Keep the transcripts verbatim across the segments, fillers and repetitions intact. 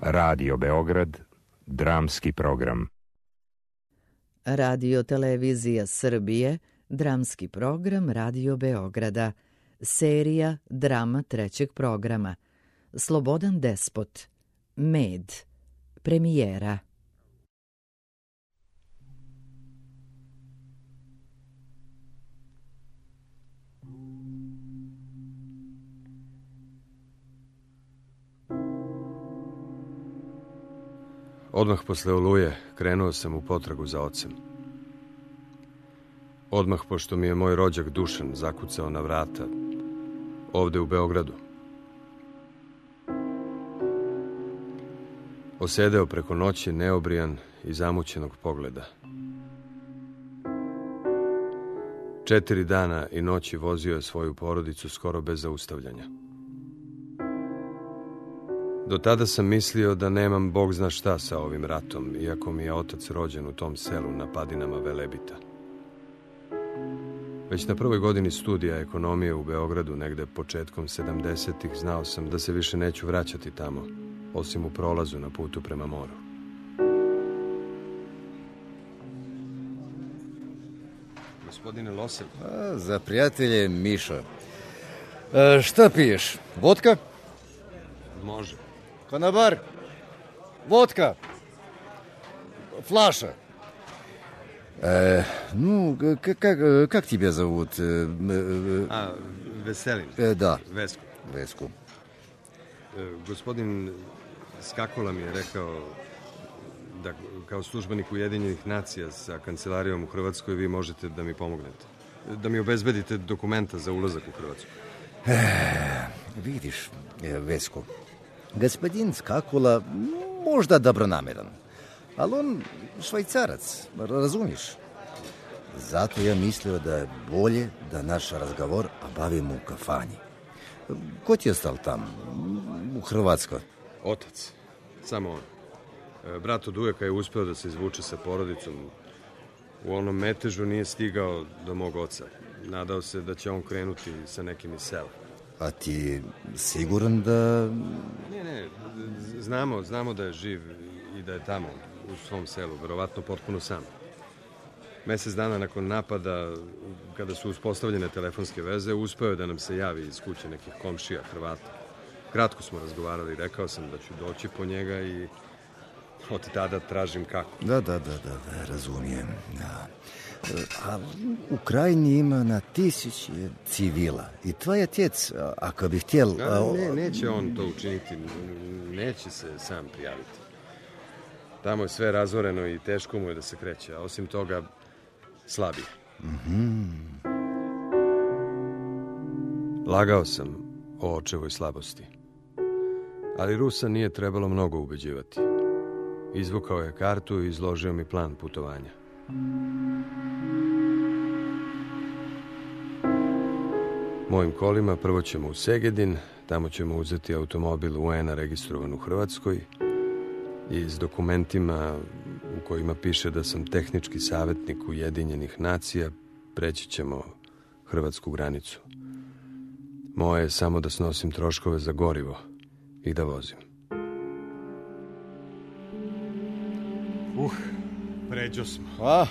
Radio Beograd, dramski program. Radio Televizija Srbije, dramski program Radio Beograda, serija drama trećeg programa, Slobodan despot, Med, premijera. Odmah posle Oluje krenuo sam u potragu za ocem. Odmah pošto mi je moj rođak Dušan zakucao na vrata, ovde u Beogradu. Osedeo preko noći neobrijan i zamućenog pogleda. Četiri dana i noći vozio je svoju porodicu skoro bez zaustavljanja. Do tada sam mislio da nemam bog zna šta sa ovim ratom, iako mi je otac rođen u tom selu na padinama Velebita. Već na prvoj godini studija ekonomije u Beogradu, negde početkom sedamdesetih, znao sam da se više neću vraćati tamo, osim u prolazu na putu prema moru. Gospodine Losel. A, za prijatelje Miša. E, šta piješ? Vodka? Može. Konobar? Vodka? Флаша. Э, ну, как, как тебя зовут? А, Veselin. Э, да. Vesku. Vesku. E, gospodin Skakola mi je rekao da kao službenik Ujedinjenih nacija sa kancelarijom u Hrvatskoj vi možete da mi pomognete. Da mi obezbedite dokumenta za ulazak u Hrvatsku. E, vidiš, Vesku, господин Скакула možda dobronameran, ali on švajcarac, razumiješ? Zato ja mislio da je bolje da naš razgovor obavimo u kafani. Ko ti je ostal tam, u Hrvatskoj? Otac, samo on. Brat od ujaka je uspeo da se izvuče sa porodicom. U onom metežu nije stigao do mog oca. Nadao se da će on krenuti sa nekim iz sela. A ti siguran da... Ne, ne, znamo, znamo da je živ i da je tamo, u svom selu, verovatno potpuno sam. Mesec dana nakon napada, kada su uspostavljene telefonske veze, uspeo je da nam se javi iz kuće nekih komšija Hrvata. Kratko smo razgovarali, rekao sam da ću doći po njega i od tada tražim kako. Da, da, da, da, da razumijem. Da. A u krajini ima na tisuće civila. I tvoj otec, ako bi htjel... A, ne, neće on to učiniti. Neće se sam prijaviti. Tamo je sve razoreno i teško mu je da se kreće. A osim toga, slabije. Mm-hmm. Lagao sam o očevoj slabosti. Ali Rusa nije trebalo mnogo ubeđivati. Izvukao je kartu i izložio mi plan putovanja. Mojim kolima prvo ćemo u Segedin, tamo ćemo uzeti automobil U N-a registrovan u Hrvatskoj i s dokumentima u kojima piše da sam tehnički savjetnik Ujedinjenih nacija preći ćemo hrvatsku granicu. Moje je samo da snosim troškove za gorivo i da vozim. Uh, pređo smo. A?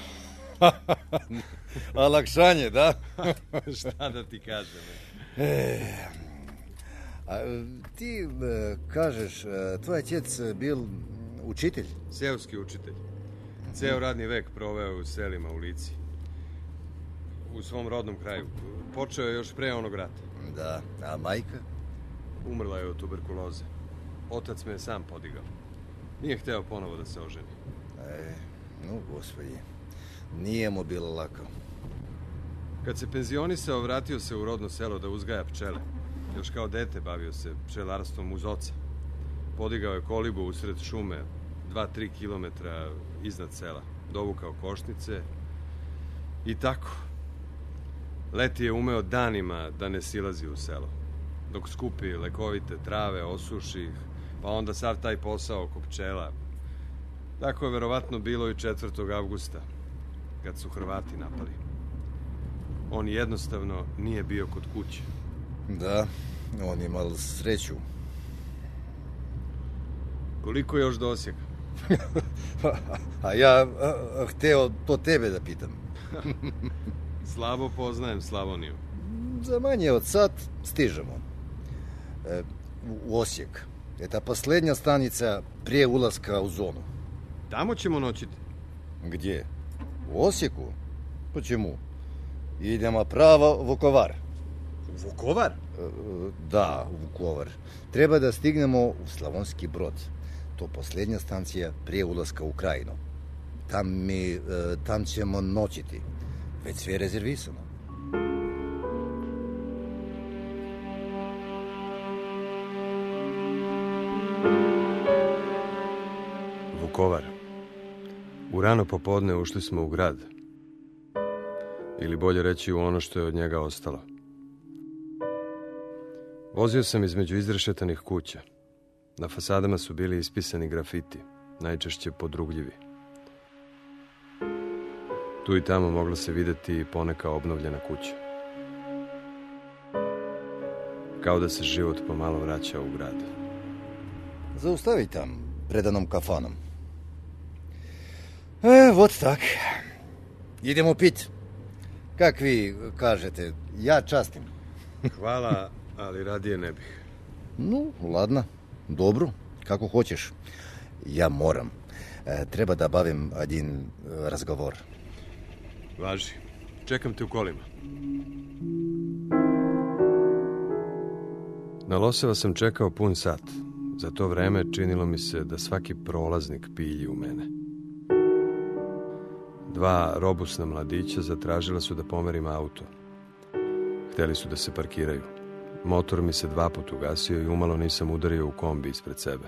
Olakšanje, da? Šta da ti kažem? E, a, ti e, kažeš, e, tvoj otec bil učitelj? Seoski učitelj. Ceo radni vek proveo u selima u Lici. U svom rodnom kraju. Počeo je još pre onog rata. Da, a majka? Umrla je od tuberkuloze. Otac me je sam podigao. Nije hteo ponovo da se oženi. E, no, gospodi, nije mu bilo lako. Kad se penzionisao, vratio se u rodno selo da uzgaja pčele. Još kao dete bavio se pčelarstvom uz oca. Podigao je kolibu usred šume, dva, tri kilometra iznad sela. Dovukao košnice i tako. Leti je umeo danima da ne silazi u selo. Dok skupi lekovite trave, osuši ih, pa onda sav taj posao oko pčela. Tako je verovatno bilo i četvrtog avgusta, kad su Hrvati napali. On jednostavno nije bio kod kuće. Da, on je imao sreću. Koliko je još do Osijeka? A ja a, hteo to tebe da pitam. Slabo poznajem Slavoniju. Za manje od sat stižemo. E, u Osijek. Je ta poslednja stanica prije ulaska u zonu. Tamo ćemo noćiti. Gdje? U Osijeku? Po čemu? Idemo pravo Vukovar. Vukovar? E, da, Vukovar. Treba da stignemo u Slavonski Brod. To posljednja stancija prije ulaska u Krajinu. Tam, mi, e, tam ćemo noćiti. Već sve je rezervisano. Vukovar. U rano popodne ušli smo u grad. Ili bolje reći u ono što je od njega ostalo. Vozio sam između izrešetanih kuća. Na fasadama su bili ispisani grafiti, najčešće podrugljivi. Tu i tamo mogla se vidjeti poneka obnovljena kuća. Kao da se život pomalo vraća u grad. Zaustavi tam, predanom kafanom. E, vot tak. Idemo pit. Kak vi kažete, ja častim. Hvala, ali radije ne bih. No, ladno. Dobro, kako hoćeš. Ja moram. E, treba da bavim один e, razgovor. Važi. Čekam te u kolima. Na Loseva sam čekao pun sat. Za to vreme činilo mi se da svaki prolaznik pilji u mene. Dva robusna mladića zatražila su da pomerim auto. Hteli su da se parkiraju. Motor mi se dva put ugasio i umalo nisam udario u kombi ispred sebe.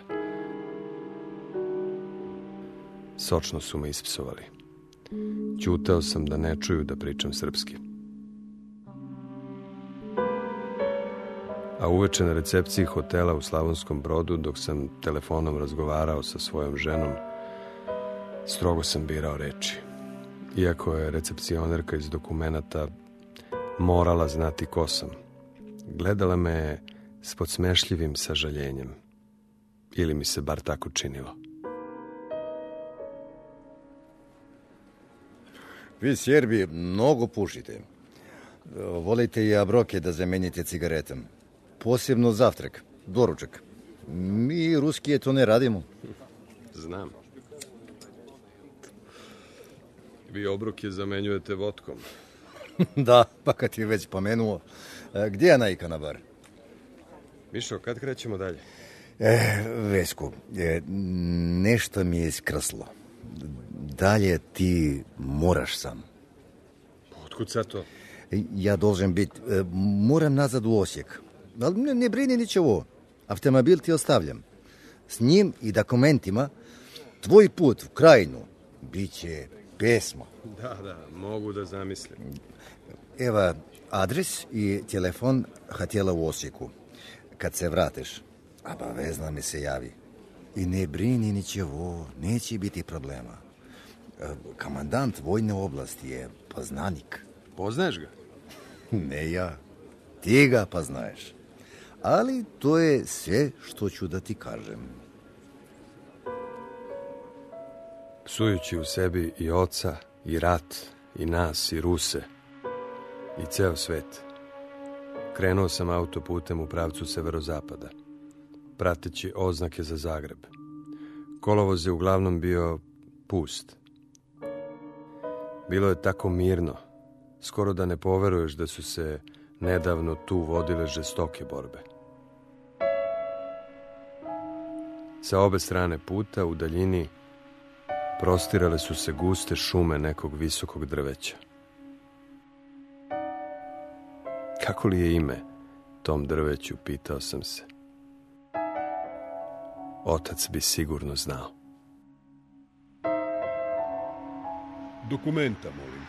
Sočno su me ispsovali. Ćutao sam da ne čuju da pričam srpski. A uveče na recepciji hotela u Slavonskom Brodu, dok sam telefonom razgovarao sa svojom ženom, strogo sam birao reči. Iako je recepcionerka iz dokumenata morala znati ko sam. Gledala me s podsmešljivim sažaljenjem. Ili mi se bar tako činilo. Vi Serbi mnogo pušite. Volite i abroke da zamenite cigaretom. Posebno zavtrak, doručak. Mi ruskije to ne radimo. Znam. Vi obroke zamenjujete vodkom. Da, pa kad ti već pomenuo. Gdje je najka na bar? Mišo, kad krećemo dalje? E, Vesko, e, nešto mi je iskrslo. Dalje ti moraš sam. Otkud sad to? Ja должен biti, e, moram nazad u Osijek. Ali ne, ne brini ničevo. Automobil ti ostavljam. S njim i dokumentima tvoj put u Krajinu bit će pesma. Da, da, mogu da zamislim. Evo, adres i telefon hotela u Osijeku. Kad se vratiš, obavezno mi se javi. I ne brini ničevo, neće biti problema. Komandant vojne oblasti je poznanik. Poznaješ ga? Ne ja, ti ga poznaješ. Ali to je sve što ću da ti kažem. Psujući u sebi i oca, i rat, i nas, i Ruse, i ceo svet, krenuo sam autoputem u pravcu severozapada, prateći oznake za Zagreb. Kolovoz je uglavnom bio pust. Bilo je tako mirno, skoro da ne poveruješ da su se nedavno tu vodile žestoke borbe. Sa obe strane puta, u daljini, prostirale su se guste šume nekog visokog drveća. Kako li je ime tom drveću, pitao sam se. Otac bi sigurno znao. Dokumenta, molim.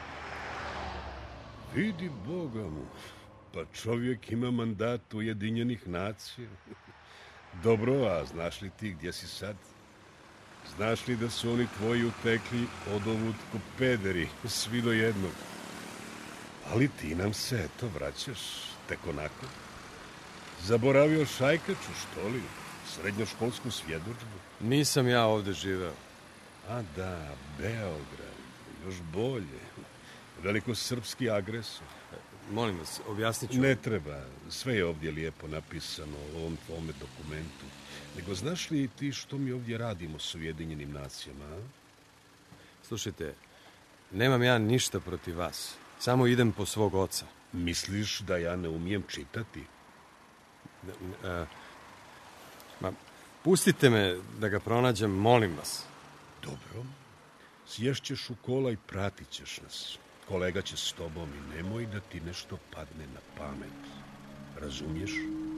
Vidi Boga mu, pa čovjek ima mandat Ujedinjenih nacija. Dobro, a znaš li ti gdje si sad? Znaš li da su oni tvoji utekli odovud ko pederi, svi do jednog? Ali ti nam se, eto, vraćaš tek onako. Zaboravio šajkaču, što li? Srednjoškolsku svjedodžbu? Nisam ja ovde živeo. A da, Beograd. Još bolje. Velikosrpski agresor. Molim vas, objasnit ću. Ne treba. Sve je ovdje lijepo napisano u ovom tvome dokumentu. Nego znaš li ti što mi ovdje radimo s Ujedinjenim nacijama? A? Slušajte, nemam ja ništa protiv vas. Samo idem po svog oca. Misliš da ja ne umijem čitati? A, ma, pustite me da ga pronađem, molim vas. Dobro. Sješćeš u kola i pratit ćeš nas. Kolega će s tobom i nemoj da ti nešto padne na pamet. Razumiješ?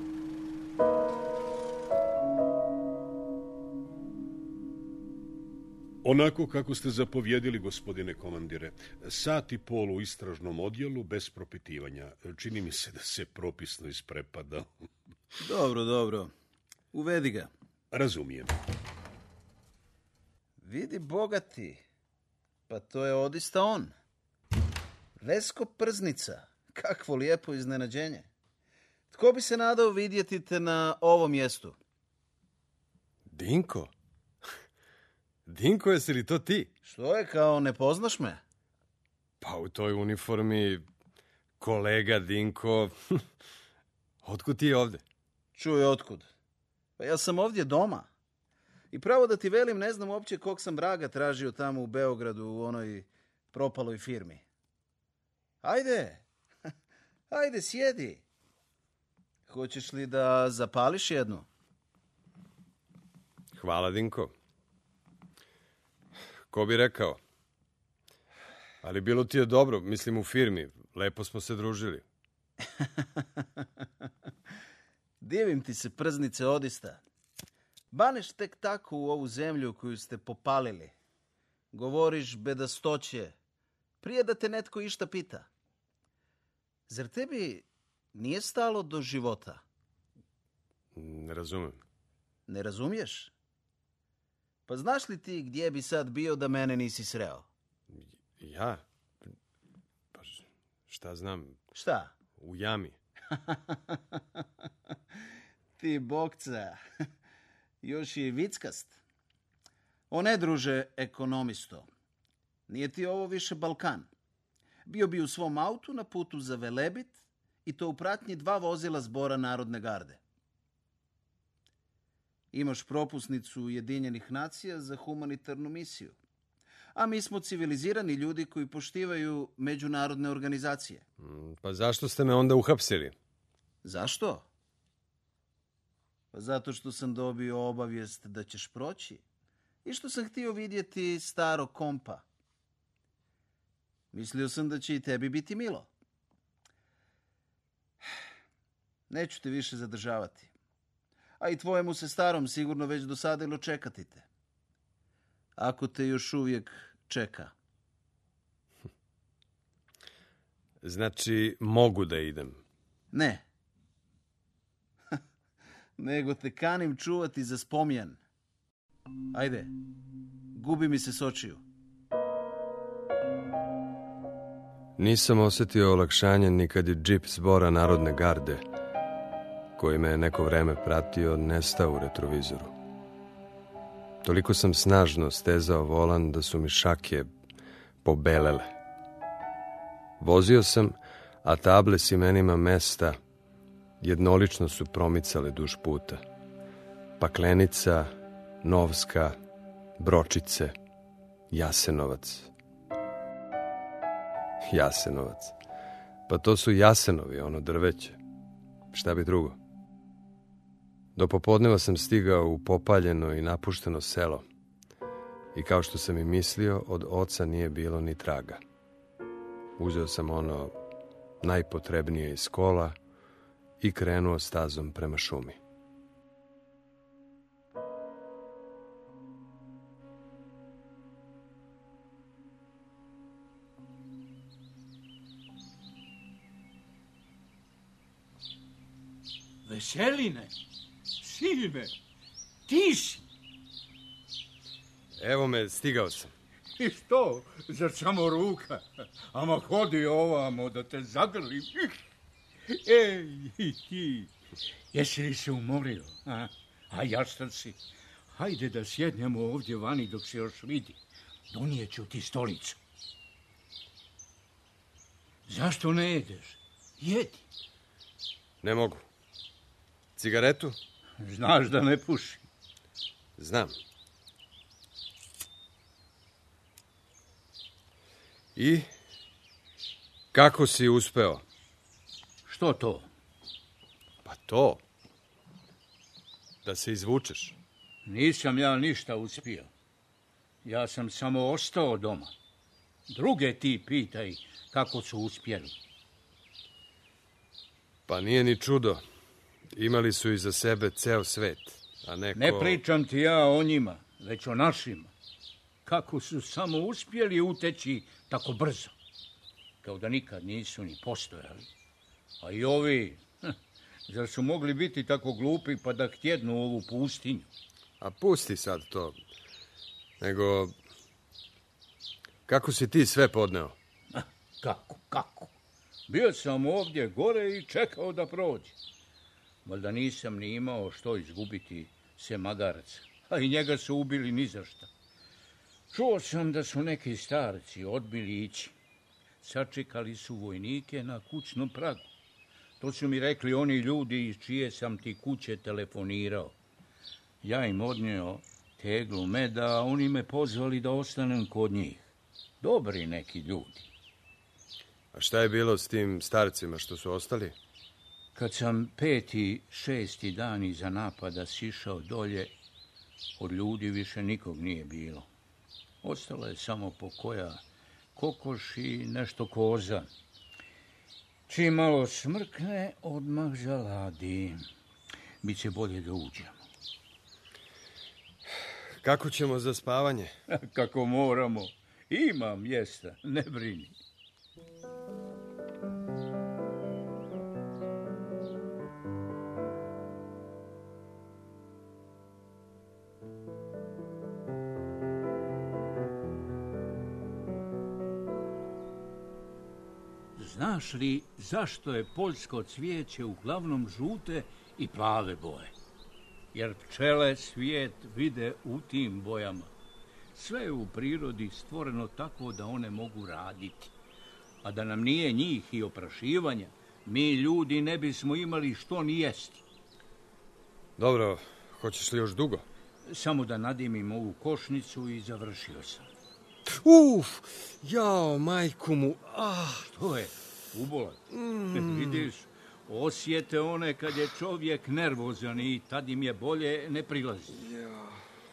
Onako kako ste zapovjedili, gospodine komandire. Sat i pol u istražnom odjelu bez propitivanja. Čini mi se da se propisno isprepada. Dobro, dobro. Uvedi ga. Razumijem. Vidi, bogati. Pa to je odista on. Vesko Prznica. Kakvo lijepo iznenađenje. Tko bi se nadao vidjeti te na ovom mjestu? Dinko? Dinko, jesi li to ti? Što je, kao ne poznaš me? Pa u toj uniformi kolega Dinko. Otkud ti je ovde? Čuj, otkud? Pa ja sam ovdje doma. I pravo da ti velim, ne znam uopće kog sam vraga tražio tamo u Beogradu u onoj propaloj firmi. Ajde, ajde, sjedi. Hoćeš li da zapališ jednu? Hvala, Dinko. Ko bi rekao? Ali bilo ti je dobro, mislim u firmi. Lepo smo se družili. Divim ti se, Prznice, odista. Baneš tek tako u ovu zemlju koju ste popalili. Govoriš bedastoće, prije da te netko išta pita. Zar tebi nije stalo do života? Ne razumem. Ne razumiješ? Pa znaš li ti gdje bi sad bio da mene nisi sreo? Ja? Pa šta znam? Šta? U jami. Ti bokca. Još je vickast. O ne, druže, ekonomisto. Nije ti ovo više Balkan. Bio bi u svom autu na putu za Velebit i to u pratnji dva vozila zbora Narodne garde. Imaš propusnicu Ujedinjenih nacija za humanitarnu misiju. A mi smo civilizirani ljudi koji poštivaju međunarodne organizacije. Pa zašto ste me onda uhapsili? Zašto? Pa zato što sam dobio obavijest da ćeš proći i što sam htio vidjeti staro kompa. Mislio sam da će i tebi biti milo. Neću te više zadržavati. A i tvojemu se starom sigurno već dosadilo čekati te. Ako te još uvijek čeka. Znači, mogu da idem? Ne. Nego te kanim čuvati za spomen. Ajde, gubi mi se s očiju. Nisam osjetio olakšanje ni kad je džip zbora Narodne garde, koji me je neko vreme pratio, nestao u retrovizoru. Toliko sam snažno stezao volan da su mi šake pobelele. Vozio sam, a table s imenima mesta jednolično su promicale duž puta. Paklenica, Novska, Bročice, Jasenovac. Jasenovac. Pa to su jasenovi, ono drveće. Šta bi drugo? Do popodneva sam stigao u popaljeno i napušteno selo. I kao što sam i mislio, od oca nije bilo ni traga. Uzeo sam ono najpotrebnije iz kola i krenuo stazom prema šumi. Veseline, Silve, ti si. Evo me, stigao sam. I što, zar samo ruka? Ama hodi ovamo da te zagrlim. Ej, i ti, jesi li se umorio? A? A jaštarci, hajde da sjednemo ovdje vani dok se još vidi. Donijeću ti stolicu. Zašto ne jedeš? Jedi. Ne mogu. Cigaretu? Znaš da ne puši. Znam. I? Kako si uspeo? Što to? Pa to. Da se izvučeš. Nisam ja ništa uspio. Ja sam samo ostao doma. Druge ti pitaj kako su uspjeli. Pa nije ni čudo. Imali su iza sebe ceo svet. A neko... Ne pričam ti ja o njima, već o našima. Kako su samo uspjeli uteći tako brzo. Kao da nikad nisu ni postojali. A i ovi, hm, zar su mogli biti tako glupi pa da htjednu ovu pustinju? A pusti sad to. Nego, kako si ti sve podneo? Ah, kako, kako? Bio sam ovdje gore i čekao da prođe. Valjda nisam ni imao što izgubiti se magarac, a i njega su ubili ni za šta. Čuo sam da su neki starci odbili ići. Sačekali su vojnike na kućnom pragu. To su mi rekli oni ljudi iz čije sam ti kuće telefonirao. Ja im odnio teglu meda, a oni me pozvali da ostanem kod njih. Dobri neki ljudi. A šta je bilo s tim starcima što su ostali? Kad sam peti, šesti dan iza napada sišao dolje, od ljudi više nikog nije bilo. Ostala je samo pokoja kokoš i nešto koza. Čim malo smrkne, odmah zaladi. Biće bolje da uđemo. Kako ćemo za spavanje? Kako moramo. Ima mjesta, ne brini. Znaš li zašto je poljsko cvijeće uglavnom žute i plave boje? Jer pčele svijet vide u tim bojama. Sve je u prirodi stvoreno tako da one mogu raditi. A da nam nije njih i oprašivanja, mi ljudi ne bismo imali što ni jesti. Dobro, hoćeš li još dugo? Samo da nadimim ovu košnicu i završio sam. Uf, jao, majku mu, ah. Što je? Ubola. Mm. Vidiš, osjete one kad je čovjek nervozan i tad im je bolje ne prilazi. Ja.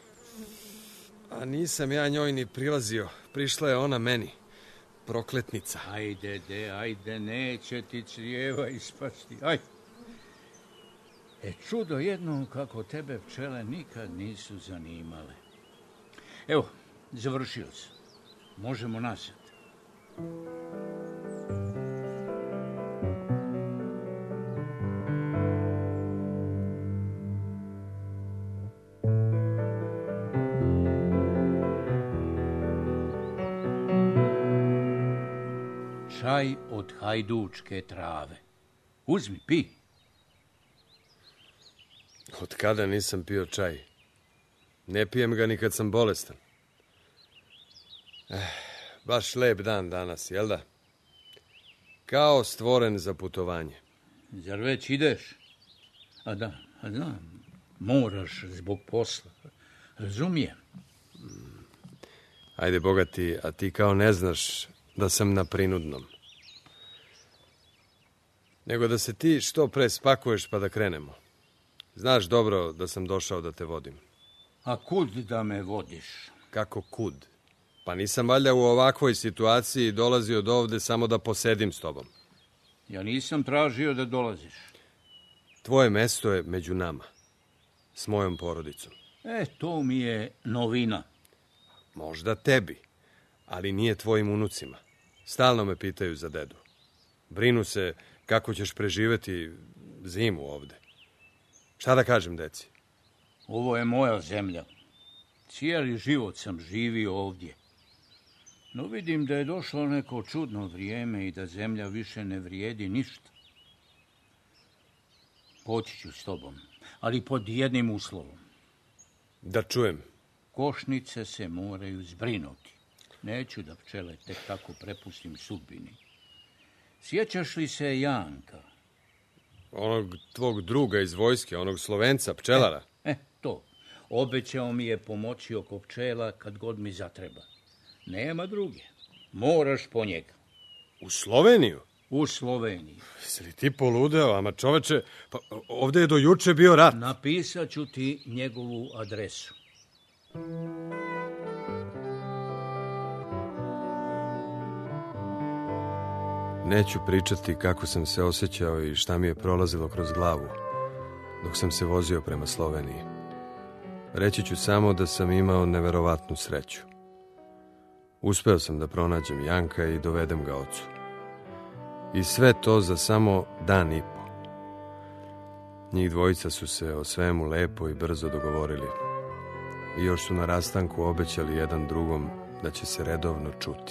A nisam ja njoj ni prilazio. Prišla je ona meni. Prokletnica. Ajde, de, ajde, neće ti crijeva ispasti. Ajde. E, čudo jedno kako tebe pčele nikad nisu zanimale. Evo, završio sam. Možemo nazad. Čaj od hajdučke trave. Uzmi, pi. Od kada nisam pio čaj? Ne pijem ga ni kad sam bolestan. Eh, baš lep dan danas, jel da? Kao stvoren za putovanje. Zar već ideš? A da, a da, moraš zbog posla. Razumijem. Ajde, bogati, a ti kao ne znaš da sam na prinudnom. Nego da se ti što pre spakuješ pa da krenemo. Znaš dobro da sam došao da te vodim. A kud da me vodiš? Kako kud? Pa nisam valjda u ovakvoj situaciji dolazio do ovde samo da posedim s tobom. Ja nisam tražio da dolaziš. Tvoje mesto je među nama. S mojom porodicom. E, to mi je novina. Možda tebi, ali nije tvojim unucima. Stalno me pitaju za dedu. Brinu se kako ćeš preživeti zimu ovde. Šta da kažem, deci? Ovo je moja zemlja. Cijeli život sam živio ovdje. No vidim da je došlo neko čudno vrijeme i da zemlja više ne vrijedi ništa. Poći ću s tobom. ali pod jednim uslovom. Da čujem. Košnice se moraju zbrinuti. Neću da pčele tek tako prepustim sudbini. Sjećaš li se Janka? Onog tvog druga iz vojske, onog Slovenca, pčelara? E, e, to. Obećao mi je pomoći oko pčela kad god mi zatreba. Nema druge. Moraš po njega. U Sloveniju? U Sloveniju. Jesi li ti poludeo, ama čoveče, pa ovde je do juče bio rat. Napisat ću ti njegovu adresu. Neću pričati kako sam se osjećao i šta mi je prolazilo kroz glavu dok sam se vozio prema Sloveniji. Reći ću samo da sam imao neverovatnu sreću. Uspeo sam da pronađem Janka i dovedem ga ocu. I sve to za samo dan i po. Njih dvojica su se o svemu lepo i brzo dogovorili. I još su na rastanku obećali jedan drugom da će se redovno čuti.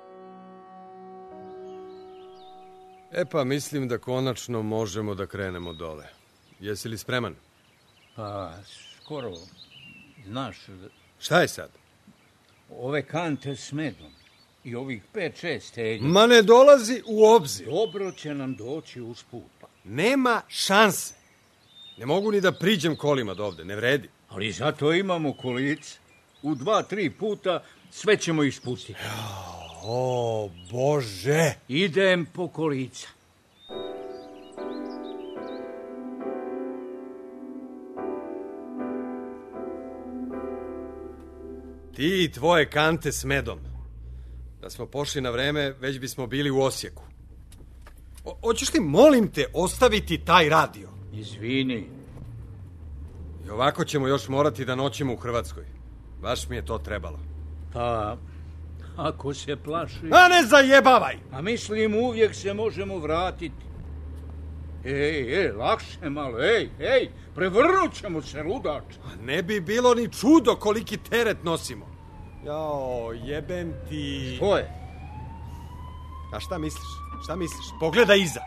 E pa mislim da konačno možemo da krenemo dole. Jesi li spreman? Pa, skoro. Znaš... Šta je sad? Ove kante s medom i ovih pet, šest telja. Ma ne dolazi u obzir. Dobro će nam doći usput. Nema šanse. Ne mogu ni da priđem kolima do ovde, ne vredi. Ali zato imamo kolice. U dva, tri puta sve ćemo ispustiti. O, Bože! Idem po kolica. Ti i tvoje kante s medom. Da smo pošli na vreme, već bismo bili u Osijeku. O, hoćeš ti, molim te, ostaviti taj radio? Izvini. I ovako ćemo još morati da noćimo u Hrvatskoj. Baš mi je to trebalo. Pa, ako se plaši... A ne zajebavaj! A mislim, uvijek se možemo vratiti. Ej, ej, lakše malo, ej, ej, prevrnut ćemo se, ludač. A ne bi bilo ni čudo koliki teret nosimo. Jao, jebem ti... Što je? A šta misliš? Šta misliš? Pogledaj iza.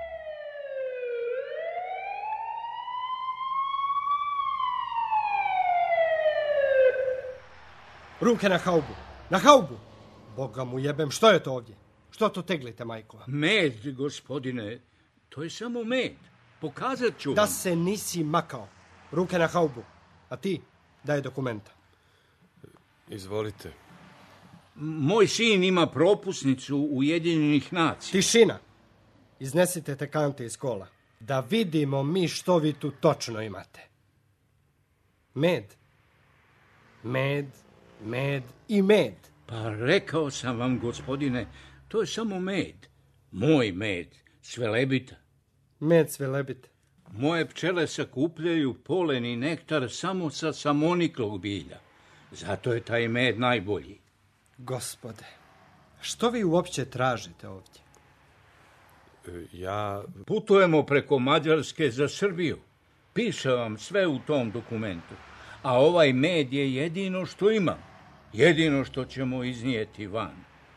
Ruke na haubu, na haubu! Boga mu jebem, što je to ovdje? Što to teglite, majko? Med, gospodine, to je samo med. Pokazat ću vam. Da se nisi makao. Ruke na haubu. A ti, daj dokumenta. Izvolite. Moj sin ima propusnicu Ujedinjenih nacija. Tišina. Iznesite te kante iz kola. Da vidimo mi što vi tu točno imate. Med. Med, med i med. Pa rekao sam vam, gospodine, to je samo med. Moj med, svelebita. Med svelebita. Moje pčele sakupljaju polen i nektar samo sa samoniklog bilja. Zato je taj med najbolji. Gospode, što vi uopće tražite ovdje? E, ja... Putujemo preko Mađarske za Srbiju. Piše vam sve u tom dokumentu. A ovaj med je jedino što imam. Jedino što ćemo iznijeti van.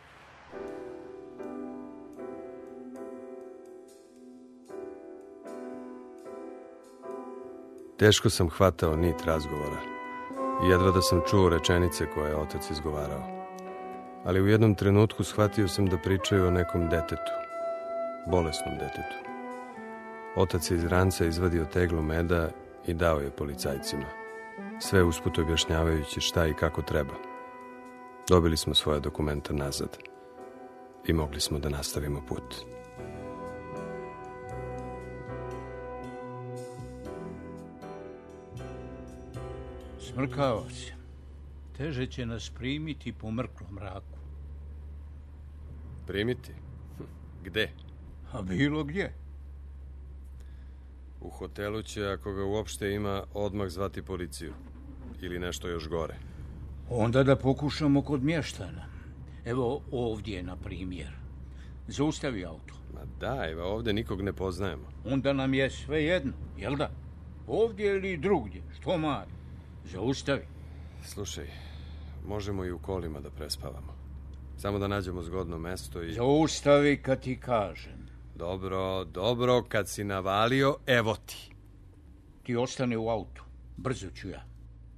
Teško sam hvatao nit razgovora. Jedva da sam čuo rečenice koje je otac izgovarao. Ali u jednom trenutku shvatio sam da pričaju o nekom detetu. Bolesnom detetu. Otac je iz ranca izvadio teglu meda i dao je policajcima. Sve usput objašnjavajući šta i kako treba. Dobili smo svoje dokumenta nazad. I mogli smo da nastavimo put. Smrkava se. Teže će nas primiti po mrklom mraku. Primiti? Gde? A bilo gdje. U hotelu će, ako ga uopšte ima, odmah zvati policiju. Ili nešto još gore. Onda da pokušamo kod mještana. Evo ovdje, na primjer. Zaustavi auto. Ma da, evo ovdje nikog ne poznajemo. Onda nam je sve jedno, jel da? Ovdje ili drugdje, što mari. Zaustavi. Slušaj, možemo i u kolima da prespavamo. Samo da nađemo zgodno mesto i... Zaustavi kad ti kažem. Dobro, dobro, kad si navalio, evo ti. Ti ostane u autu. Brzo ću ja.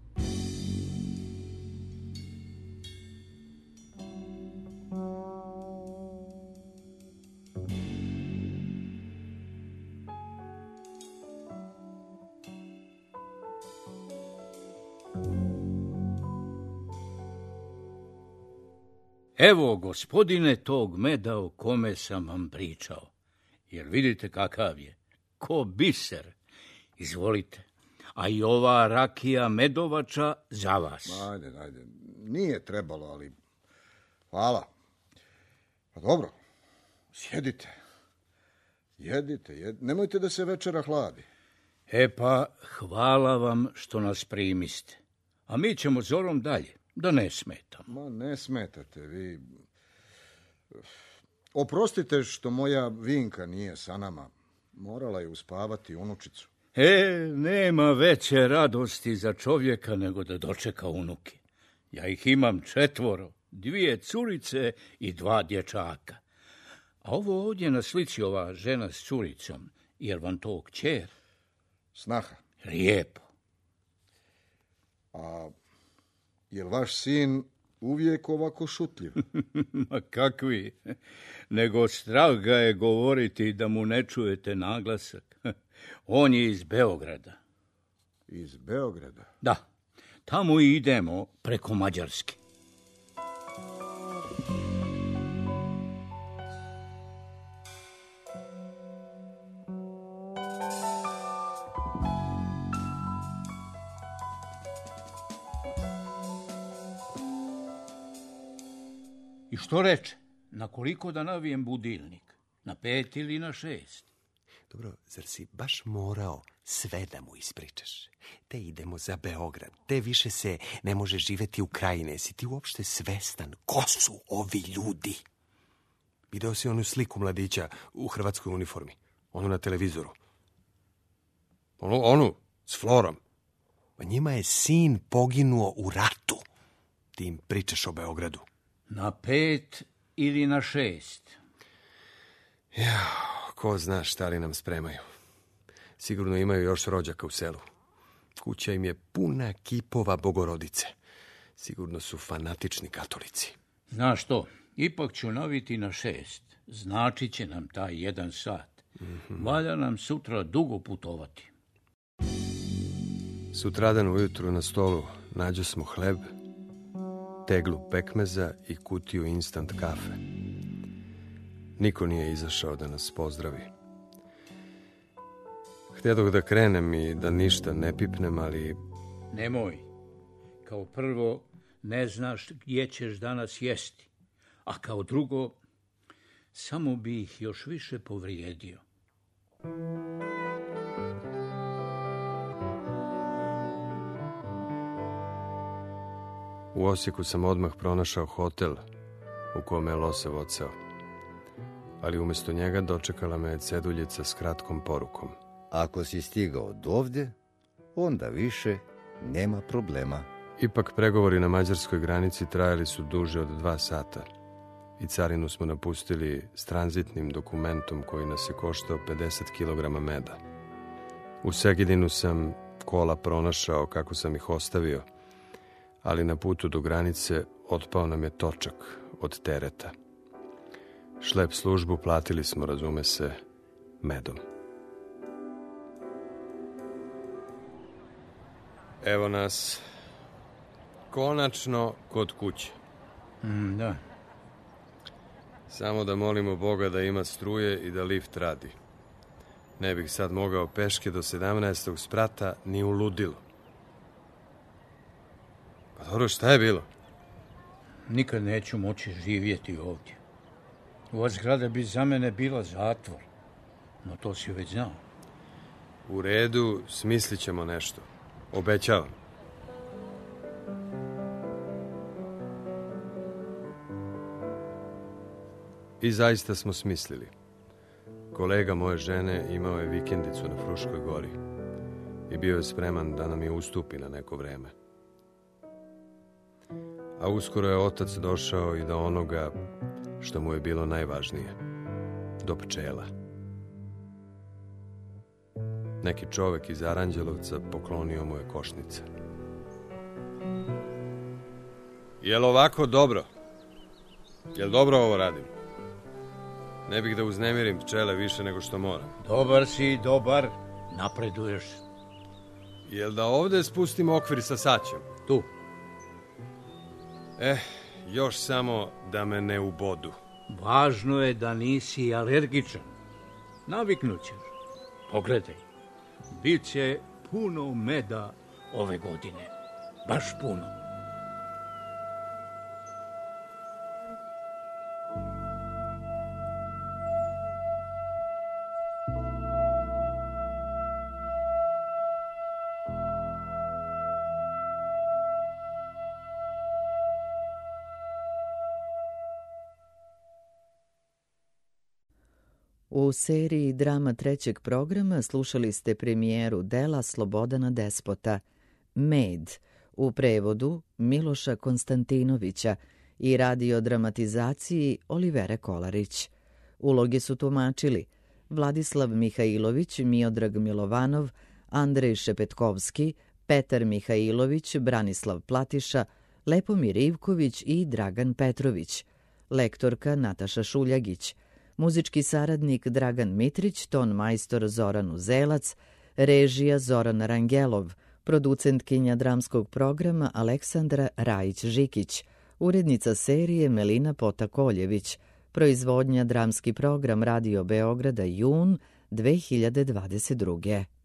Evo, gospodine, tog meda o kome sam vam pričao. Jer vidite kakav je. Ko biser. Izvolite. A i ova rakija medovača za vas. Ajde, ajde. Nije trebalo, ali... Hvala. Pa dobro. Sjedite. Jedite, jedite. Nemojte da se večera hladi. E pa, hvala vam što nas primiste. A mi ćemo zorom dalje, da ne smetam. Ma ne smetate, vi... Oprostite što moja Vinka nije sa nama. Morala je uspavati unučicu. E, nema veće radosti za čovjeka nego da dočeka unuke. Ja ih imam četvoro, dvije curice i dva dječaka. A ovo ovdje na slici, ova žena s curicom, jer vam to kćer? Snaha. Lijepo. A je li vaš sin uvijek ovako šutljiv? Ma kakvi? Nego strah ga je govoriti da mu ne čujete naglasak. On je iz Beograda. Iz Beograda? Da. Tamo i idemo preko Mađarske. I što reče? Na koliko da navijem budilnik? Na pet ili na šest? Dobro, zar si baš morao sve da mu ispričaš? Te idemo za Beograd, te više se ne može živeti u krajine. Si ti uopšte svestan ko su ovi ljudi? Video si onu sliku mladića u hrvatskoj uniformi, onu na televizoru. Onu, onu, s Florom. Pa njima je sin poginuo u ratu. Ti im pričaš o Beogradu. Na pet ili na šest? Ja, ko zna šta li nam spremaju. Sigurno imaju još rođaka u selu. Kuća im je puna kipova Bogorodice. Sigurno su fanatični katolici. Znaš što, ipak ću naviti na šest. Značit će nam taj jedan sat. Mm-hmm. Valja nam sutra dugo putovati. Sutradan ujutru na stolu nađo smo hleb, teglu pekmeza i kutiju instant kafe. Niko nije izašao da nas pozdravi. Htjedoh da krenem i da ništa ne pipnem, ali... Nemoj. Kao prvo, ne znaš gdje ćeš danas jesti. A kao drugo, samo bi ih još više povrijedio. U Osijeku sam odmah pronašao hotel u kome je Losev odseo. Ali umjesto njega dočekala me ceduljica s kratkom porukom. Ako si stigao od ovdje, onda više nema problema. Ipak pregovori na mađarskoj granici trajali su duže od dva sata. I carinu smo napustili s tranzitnim dokumentom koji nas je koštao pedeset kilograma meda. U Segedinu sam kola pronašao kako sam ih ostavio, ali na putu do granice otpao nam je točak od tereta. Šlep službu platili smo, razume se, medom. Evo nas konačno kod kuće. Mm, da. Samo da molimo Boga da ima struje i da lift radi. Ne bih sad mogao peške do sedamnaestog sprata ni u ludilu. Pa dobro, šta je bilo? Nikad neću moći živjeti ovdje. Ova zgrada bi za mene bila zatvor. No to si već znao. U redu, smislit ćemo nešto. Obećavam. I zaista smo smislili. Kolega moje žene imao je vikendicu na Fruškoj gori i bio je spreman da nam je ustupi na neko vreme. A uskoro je otac došao i do onoga što mu je bilo najvažnije, do pčela. Neki čovek iz Aranđelovca poklonio mu je košnice. Jel ovako dobro? Jel dobro ovo radim? Ne bih da uznemirim pčele više nego što moram. Dobar si, dobar. Napreduješ. Jel da ovde spustim okvir sa saćem? Tu. Eh, još samo da me ne ubodu. Važno je da nisi alergičan. Naviknućeš. Pogledaj. Biće puno meda ove godine. Baš puno. U seriji drama trećeg programa slušali ste premijeru dela Slobodana Despota Med, u prevodu Miloša Konstantinovića i radiodramatizaciji Olivere Kolarić. Uloge su tumačili Vladislav Mihajlović, Miodrag Milovanov, Andrej Šepetkovski, Petar Mihajlović, Branislav Platiša, Lepomir Ivković i Dragan Petrović, lektorka Nataša Šuljagić, muzički saradnik Dragan Mitrić, ton majstor Zoran Uzelac, režija Zoran Rangelov, producentkinja dramskog programa Aleksandra Rajić-Žikić, urednica serije Melina Pota-Koljević, proizvodnja dramski program Radio Beograda jun dve hiljade dvadeset druge.